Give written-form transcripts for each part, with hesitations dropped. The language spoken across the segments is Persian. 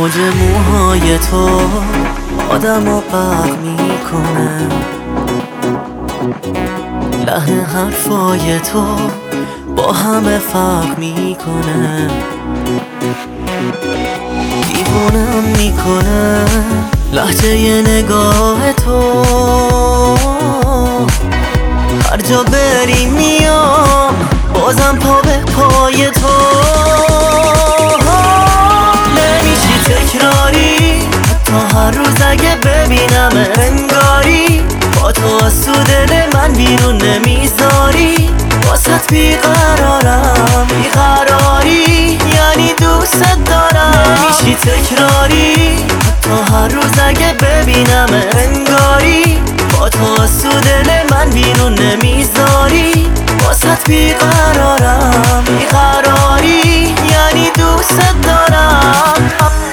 موج موهای تو آدمو غرق میکنه، لحن حرفای تو با همه فرق میکنه، دیوونم میکنه لحجه نگاه تو. هر جا بری میام بازم پا به پای تو. نمیشی تکراری حتی هر روز اگه ببینم انگاری با تو از تو دل من بیرون نمیذاری. واسط بیقرارم بیقراری یعنی دوست دارم. نمیشی تکراری حتی هر روز اگه ببینم انگاری با تو از تو دل من بیرون نمیذاری. واسط بیقرارم بیقراری یعنی دوست دارم.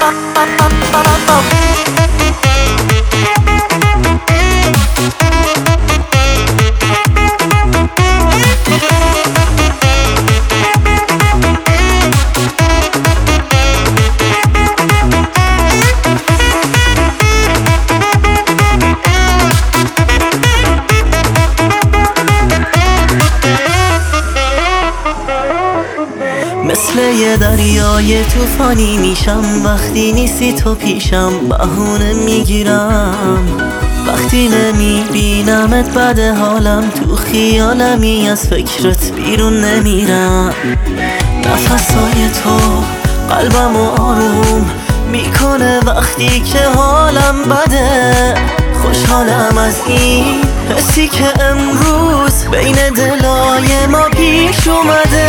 مثل یه دریای طوفانی میشم وقتی نیستی تو پیشم. بهونه میگیرم وقتی نمیبینمت، بد حالم تو خیالمی از فکرت بیرون نمیرم. نفسای تو قلبمو آروم میکنه وقتی که حالم بده. خوشحالم از این حسی که امروز بین دلای ما پیش اومده.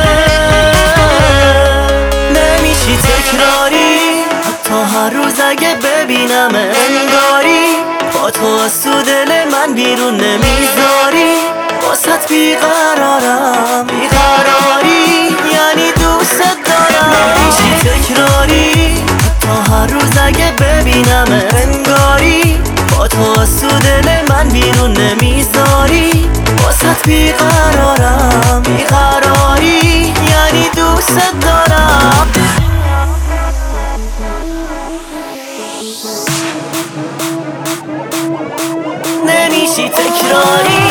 نمیشی تکراری حتی هر روز اگه ببینم انگاری با تو از تو دل من بیرون نمیذاری. واسط بیقرارم بیقراری یعنی دوست دارم. نمیشی تکراری حتی هر روز اگه ببینم انگاری با تو از تو دل من بیرون نمیذاری. واسط بیقرارم بیقراری یعنی دوست دارم. نمیشی تکراری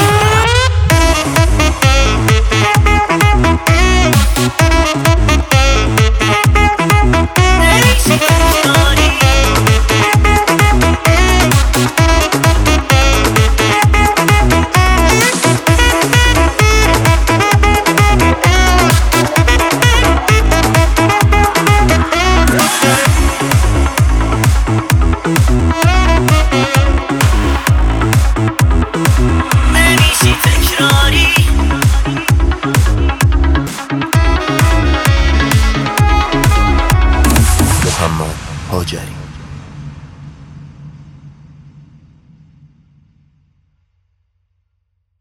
نمیشی تکراری محمد هاجری.